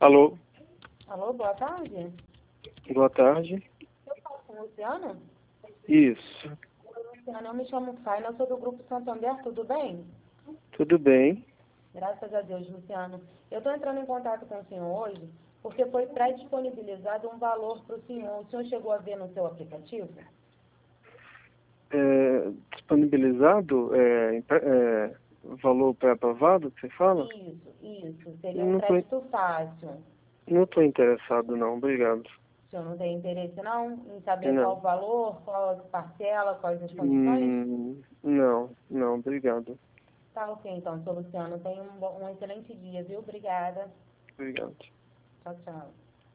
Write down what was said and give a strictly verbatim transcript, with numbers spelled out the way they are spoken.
Alô, Alô, boa tarde. boa tarde. Eu falo com o Luciano? Isso, Luciano, eu me chamo Faina, eu sou do Grupo Santander, tudo bem? tudo bem. Graças a Deus, Luciano. Eu estou entrando em contato com o senhor hoje porque foi pré-disponibilizado um valor para o senhor. O senhor chegou a ver no seu aplicativo? É, disponibilizado, é, empre- é, valor pré-aprovado, que você fala? Isso, isso. Seria um Não estou crédito fácil. não tô interessado não, obrigado. O senhor não tem interesse, não, em saber qual Não. o valor, qual a parcela, quais as condições? Hum, não, não, obrigado. Tá ok, então, senhor Luciano. Tenha um, bo- um excelente dia, viu? Obrigada. Obrigado. Tchau, tchau.